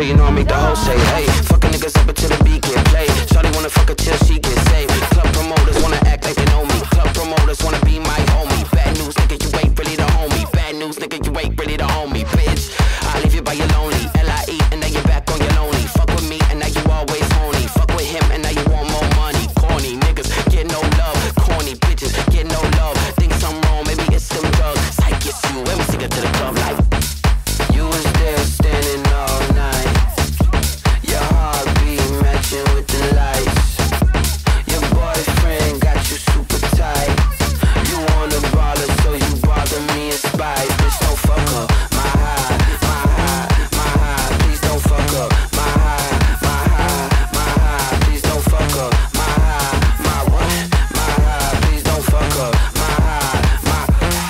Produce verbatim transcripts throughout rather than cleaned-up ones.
so you know I make the whole say, hey, fucking niggas up until the beat get played. Shawty wanna fuck her till she get saved. Club promoters wanna act like they know me. Club promoters wanna be my homie. Bad news, nigga, you ain't really the homie. Bad news, nigga, you ain't really the homie, bitch. I leave you by your lonely. L I E, and now you're back on your lonely. Fuck with me, and now you always horny. Fuck with him, and now you want more money. Corny niggas get no love. Corny bitches get no love. Think something wrong, maybe it's them drugs. Psych, it's you, and we sing it to the club like you was there standing all night. Your heartbeat matching with the lights. Your boyfriend got you super tight. You want a baller, so you bother me in spite. Bitch, don't fuck up my high, my high, my high. Please don't fuck up my high, my high, my high. Please don't fuck up my high, my what? My high. Please don't fuck up my high, my.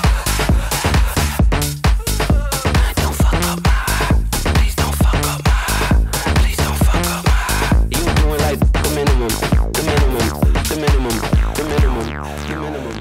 Don't fuck up my high. Please don't fuck up my high. Please don't fuck up my high. You doing like the minimum, the minimum, the minimum, the minimum, the minimum.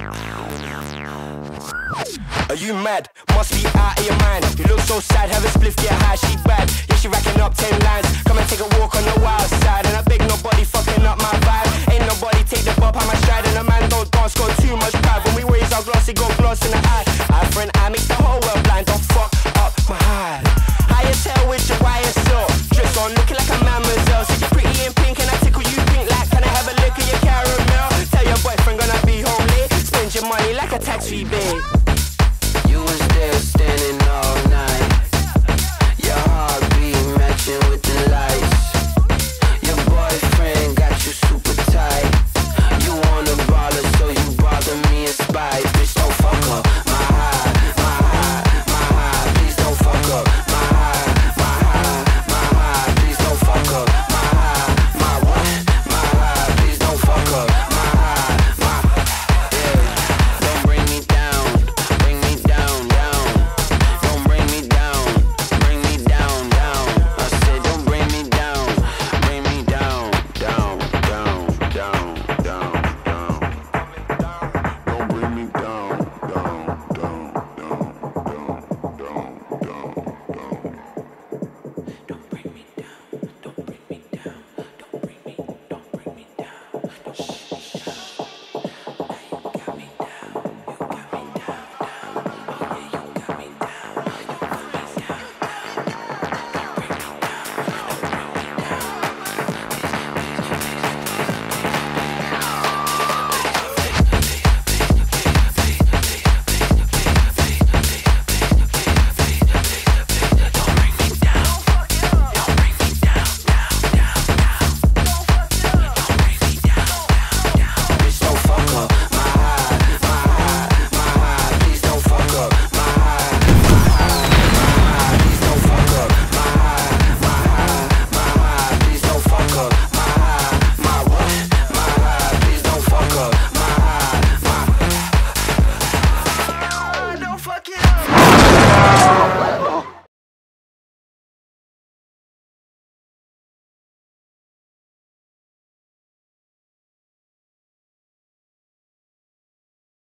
Are you mad? Must be out of your mind. You look so sad, have a spliff, get high, she bad. Yeah, she racking up ten lines. Come and take a walk on the wild side. And I beg nobody fucking up my vibe. Ain't nobody take the bop on my stride. And a man don't dance, got too much pride. When we raise our glass, it got gloss in the eye. Eye for an eye makes the whole world blind. Don't fuck up my high. High as hell with your wire silk. Dress on, looking like a mademoiselle. So you're pretty in pink and I tickle you pink like, can I have a lick of your caramel? Tell your boyfriend gonna be home late. Spend your money like a tax rebate. You was there standing all